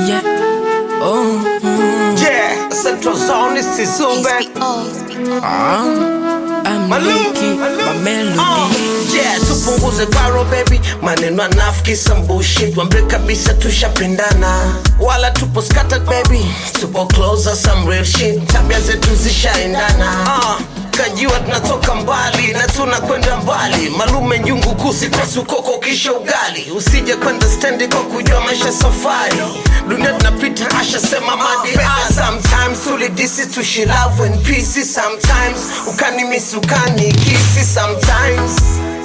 Yeah. Oh. Yeah, Central Zone is Zube. I'm Lucky, my melody. Yeah, tupunguze baro baby. Maneno anafiki some bullshit. Wambe kabisa tushapendana. Wala tupo scattered baby. Tupo closer some real shit. Tabia zetu zishaendana. Kajua tunatoka mbali na tunakwenda mbali. Malume njungu kusi kwa sukoko kisha ugali. Usije kwenda stendi kwa kujua maisha safari. Dunia tunapita asha sema madi. Sometimes tulidisi tushi love and peace. Sometimes ukani miss ukani kisi. Sometimes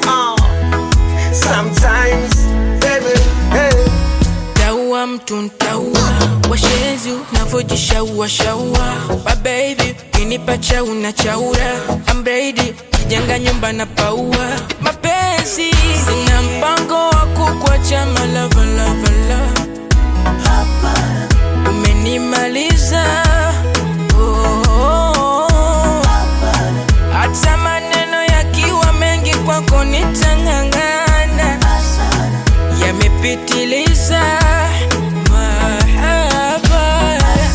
sometimes baby hey. Taua mtu ntaua, washenzi unavojishaua shaua. My baby, kinipacha unachaura. I'm ready, kijenga nyumba na paua. Mapenzi, sina mpango wa kukuacha my love, love, love. Umenimaliza, hata maneno yakiwa mengi kwako nitangangana. Yamepitiliza mahaba.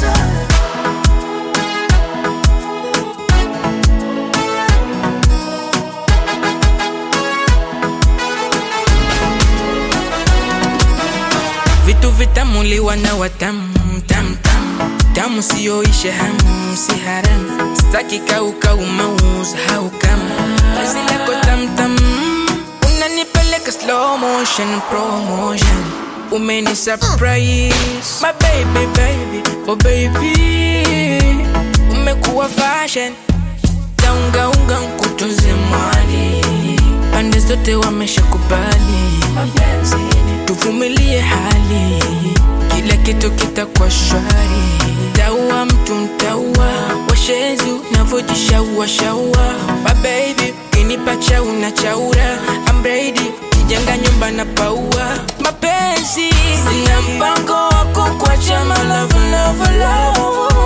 Vitu vitamuliwa na watamu, tamu, tamu. Tamu siyoisha hamu, si haramu. Staki kauka umauza haukamu. Basi lako tamu, tamu. Unanipeleka slow motion, promotion. Umeni surprise, my baby, baby, oh baby. Umekuwa fashion, taunga unga nkutunze mwali. Pande zote wameshakubali, tuvumilie hali, kila kitu kitakuwa shwari. Taua mtu ntaua, washenzi unavojishaua shaua. My baby, kinipacha unachaura. I'm ready, kijenga nyumba na paua. Mapenzi, sina mpango wa kukuacha my love, love, love.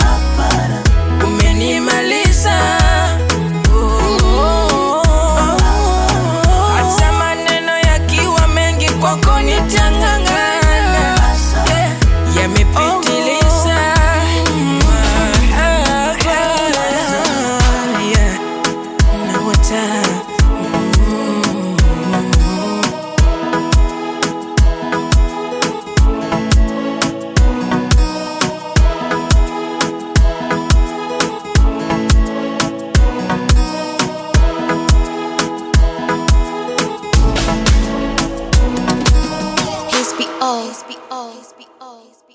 Umenimaliza, hata maneno yakiwa mengi kwako nitangangana. Yamepitiliza na wata. His be all.